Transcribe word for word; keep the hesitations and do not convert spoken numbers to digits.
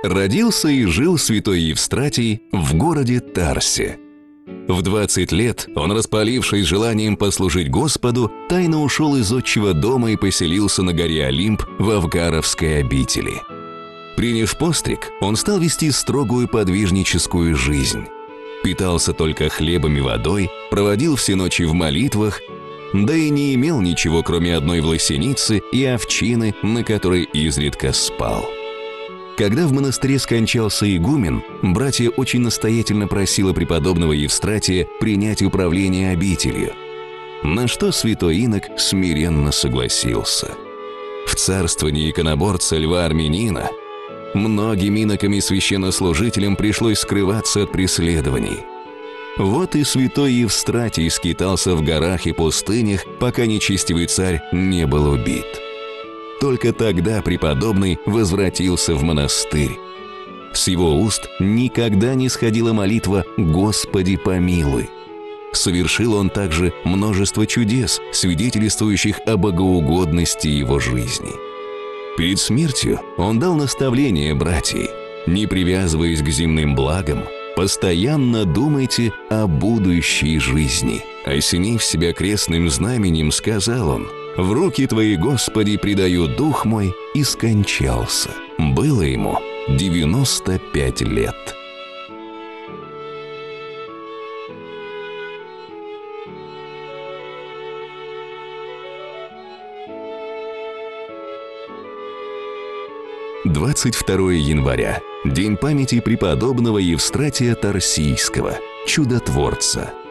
Родился и жил святой Евстратий в городе Тарсе. В двадцать лет он, распалившись желанием послужить Господу, тайно ушел из отчего дома и поселился на горе Олимп в Авгаровской обители. Приняв постриг, он стал вести строгую подвижническую жизнь. Питался только хлебом и водой, проводил все ночи в молитвах, да и не имел ничего, кроме одной власеницы и овчины, на которой изредка спал. Когда в монастыре скончался игумен, братья очень настоятельно просило преподобного Евстратия принять управление обителью, на что святой инок смиренно согласился. В царствовании иконоборца Льва Армянина многим инокам и священнослужителям пришлось скрываться от преследований. Вот и святой Евстратий скитался в горах и пустынях, пока нечестивый царь не был убит. Только тогда преподобный возвратился в монастырь. С его уст никогда не сходила молитва «Господи, помилуй». Совершил он также множество чудес, свидетельствующих о богоугодности его жизни. Перед смертью он дал наставление братьям: не привязываясь к земным благам, постоянно думайте о будущей жизни. Осенив себя крестным знаменем, сказал он: «В руки Твои, Господи, предаю дух мой», и скончался. Было ему девяносто пять лет. двадцать второе января. День памяти преподобного Евстратия Тарсийского, чудотворца.